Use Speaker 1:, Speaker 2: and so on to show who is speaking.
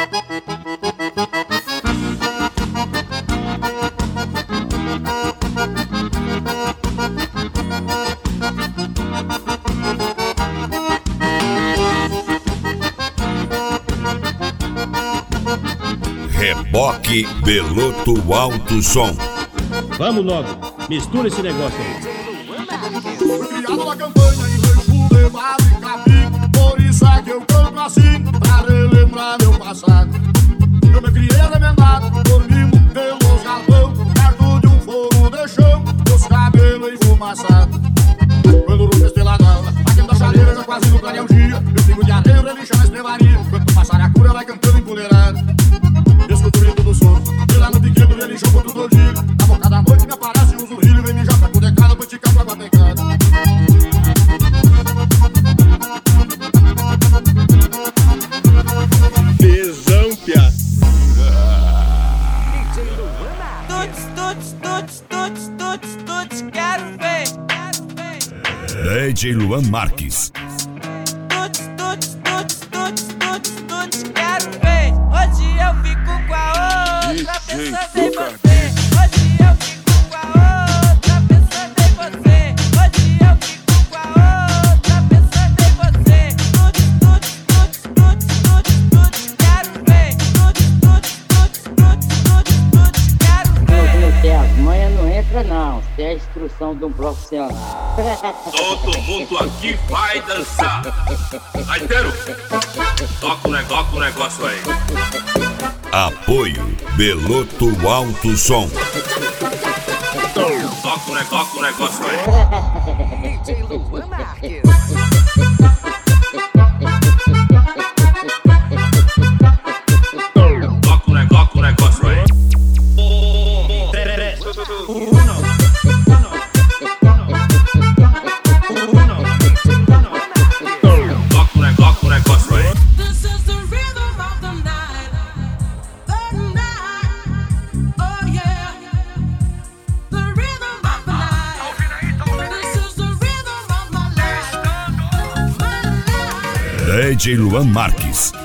Speaker 1: Reboque Beloto Alto Som.
Speaker 2: Vamos logo, mistura esse negócio aí.
Speaker 3: Fui criado na campanha em Rancho Levado e Capim. Por isso é que eu canto assim, pra relembrar meu passado. Eu me criei arremendado, dormindo pelos galpão, perto de um fogo de chão, os cabelos enfumaçados. Quando o rosto esteladão, aqui da chaleira já quase no clareia um dia. Eu fico de areia, relincha na estrevaria. Quando passar a cura, vai cantando empoleirado. Escuto o rito do sono, e lá no biquedo relincha o ponto do dia. Na boca da noite me aparece um zurrilho, vem mijar pra cudecada, pra esticar pra bater casa.
Speaker 2: Tesão, pia.
Speaker 4: Tuts, quero ver.
Speaker 1: DJ Luan Marques.
Speaker 4: Tuts, quero ver. Hoje eu fico com a outra, pensando em você. Hoje eu fico com a outra, pensando em você. Hoje eu fico com a outra, pensando em você. Tuts, quero ver. Tuts, quero ver.
Speaker 5: As manhas não entra não, isso é a instrução de um profissional.
Speaker 6: Todo mundo aqui vai dançar. Gaiteiro, toca o negócio aí.
Speaker 1: Apoio Beloto Alto Som.
Speaker 6: Toca o negócio aí.
Speaker 4: DJ Luan Marques.
Speaker 6: Toca o negócio aí. Toca o negócio aí.
Speaker 7: This is the rhythm of the night, oh yeah, the rhythm of the night. This is the rhythm of my life,
Speaker 1: DJ Luan Marques.